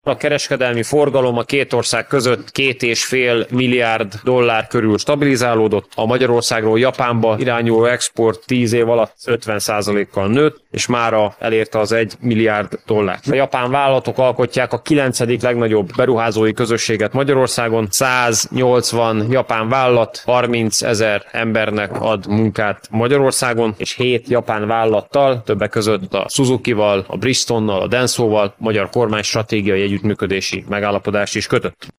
A kereskedelmi forgalom a két ország között 2,5 milliárd dollár körül stabilizálódott, a Magyarországról Japánba irányuló export 10 év alatt 50%-kal nőtt, és mára elérte az 1 milliárd dollárt. A japán vállalatok alkotják a 9. legnagyobb beruházói közösséget Magyarországon, 180 japán vállalat 30 000 embernek ad munkát Magyarországon, és 7 japán vállalattal, többek között a Suzukival, a Bristonnal, a Densóval magyar kormány stratégiai együttműködési megállapodást is kötött.